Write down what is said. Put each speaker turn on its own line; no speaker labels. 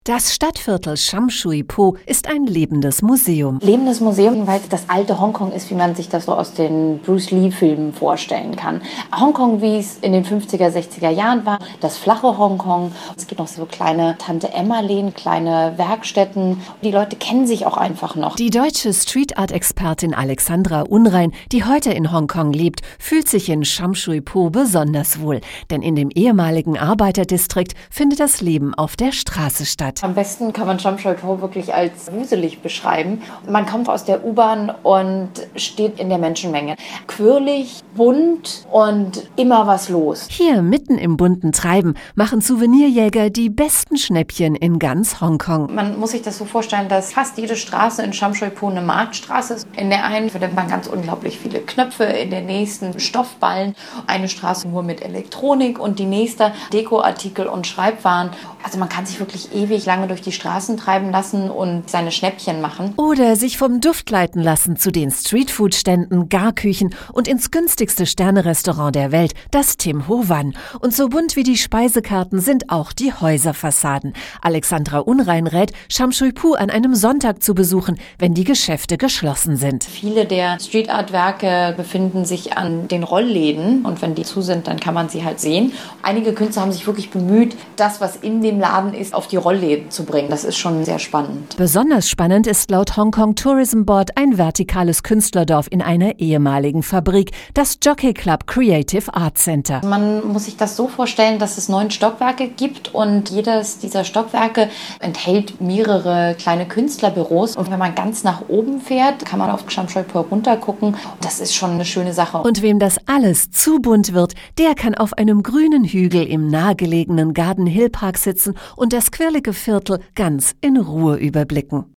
Das Stadtviertel Sham Shui Po ist ein lebendes Museum.
Lebendes Museum, weil es das alte Hongkong ist, wie man sich das so aus den Bruce Lee-Filmen vorstellen kann. Hongkong, wie es in den 50er, 60er Jahren war, das flache Hongkong. Es gibt noch so kleine Tante-Emma-Läden, kleine Werkstätten. Die Leute kennen sich auch einfach noch.
Die deutsche Street-Art-Expertin Alexandra Unrein, die heute in Hongkong lebt, fühlt sich in Sham Shui Po besonders wohl. Denn in dem ehemaligen Arbeiterdistrikt findet das Leben auf der Straße statt.
Am besten kann man Sham Shui Po wirklich als wuselig beschreiben. Man kommt aus der U-Bahn und steht in der Menschenmenge. Quirlig, bunt und immer was los.
Hier mitten im bunten Treiben machen Souvenirjäger die besten Schnäppchen in ganz Hongkong.
Man muss sich das so vorstellen, dass fast jede Straße in Sham Shui Po eine Marktstraße ist. In der einen findet man ganz unglaublich viele Knöpfe, in der nächsten Stoffballen, eine Straße nur mit Elektronik und die nächste Dekoartikel und Schreibwaren. Also man kann sich wirklich ewig lange durch die Straßen treiben lassen und seine Schnäppchen machen.
Oder sich vom Duft leiten lassen zu den Streetfood-Ständen, Garküchen und ins günstigste Sterne-Restaurant der Welt, das Tim Ho Wan. Und so bunt wie die Speisekarten sind auch die Häuserfassaden. Alexandra Unrein rät, Sham Shui Po an einem Sonntag zu besuchen, wenn die Geschäfte geschlossen sind.
Viele der Street-Art-Werke befinden sich an den Rollläden und wenn die zu sind, dann kann man sie halt sehen. Einige Künstler haben sich wirklich bemüht, das, was in dem Laden ist, auf die Rollläden zu bringen. Das ist schon sehr spannend.
Besonders spannend ist laut Hong Kong Tourism Board ein vertikales Künstlerdorf in einer ehemaligen Fabrik, das Jockey Club Creative Art Center.
Man muss sich das so vorstellen, dass es 9 Stockwerke gibt und jedes dieser Stockwerke enthält mehrere kleine Künstlerbüros. Und wenn man ganz nach oben fährt, kann man auf Sham Shui Po runtergucken. Das ist schon eine schöne Sache.
Und wem das alles zu bunt wird, der kann auf einem grünen Hügel im nahegelegenen Garden Hill Park sitzen und das quirlige Viertel ganz in Ruhe überblicken.